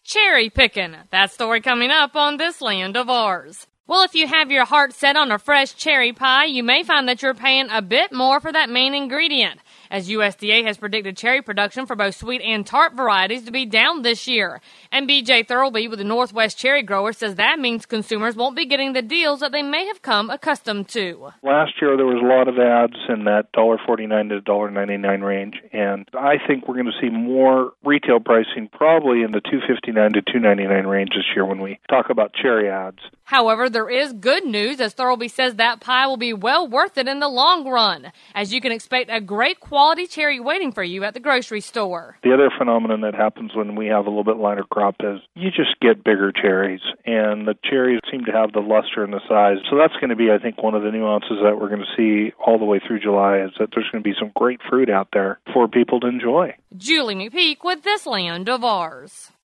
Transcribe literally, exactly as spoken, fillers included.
cherry picking. That story coming up on This Land of Ours. Well, if you have your heart set on a fresh cherry pie, you may find that you're paying a bit more for that main ingredient, as U S D A has predicted cherry production for both sweet and tart varieties to be down this year. And B J Thurlby with the Northwest Cherry Growers says that means consumers won't be getting the deals that they may have come accustomed to. Last year there was a lot of ads in that one dollar forty-nine to one dollar ninety-nine range, and I think we're going to see more retail pricing probably in the two fifty-nine to two ninety-nine range this year when we talk about cherry ads. However, there is good news, as Thurlby says that pie will be well worth it in the long run, as you can expect a great quality cherry waiting for you at the grocery store. The other phenomenon that happens when we have a little bit lighter crop is you just get bigger cherries, and the cherries seem to have the luster and the size. So that's going to be, I think, one of the nuances that we're going to see all the way through July, is that there's going to be some great fruit out there for people to enjoy. Julie McPeak with This Land of Ours.